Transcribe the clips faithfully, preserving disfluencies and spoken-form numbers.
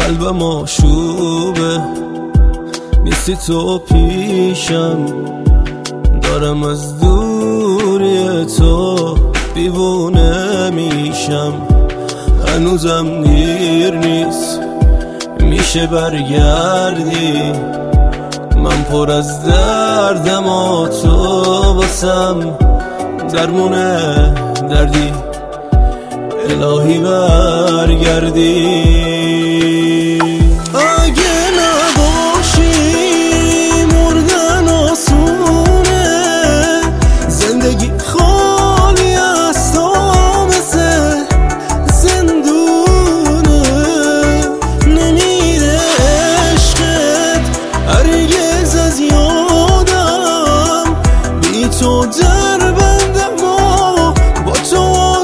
قلبم آشوبه، نیستی تو پیشم، دارم از دوری تو دیوونه میشم. هنوزم دیر نیست، میشه برگردی، من پر از دردم و تو واسم درمونه دردی. الهی برگردی. اگه نباشی مردن آسونه، زندگی خالی از تو مثل زندونه. نمیره عشقت هرگز از یادم، بی تو در بندم و با تو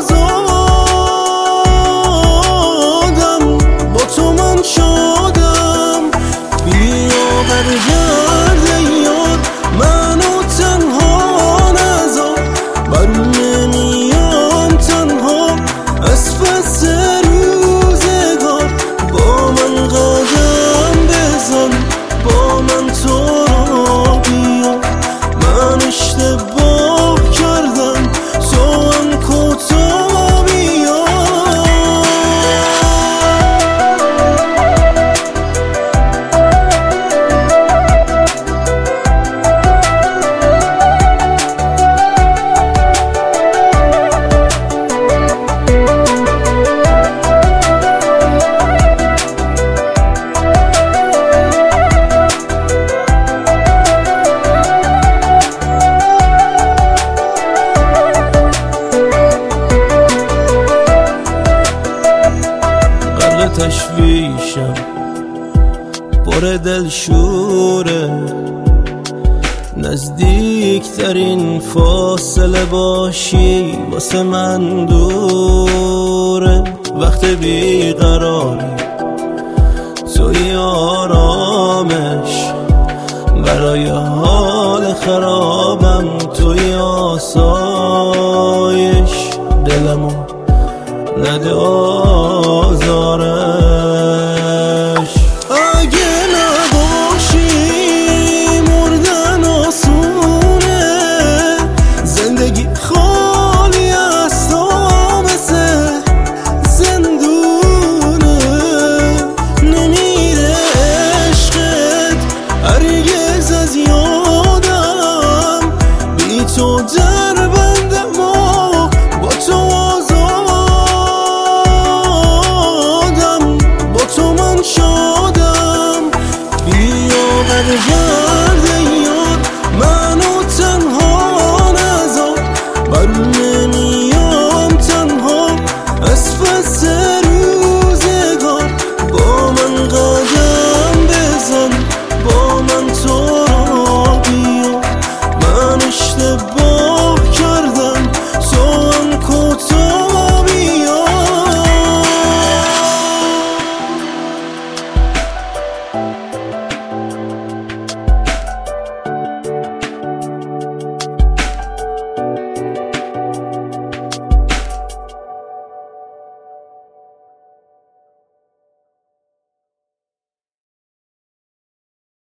آزادم، با تو من شدم. بیا برگرد یاد منو تنها نذار، برون نمیام تنها از پس روزگار. با من قدم بزن، با من تو رو بیا، من اشتباه کردم تو هم کوتاه بیا. تشویشم پر دل شوره، نزدیکترین فاصله باشی واسه من دوره. وقت بیقراری توی آرامش، برای حال خرابم توی آسایش. دلمو نده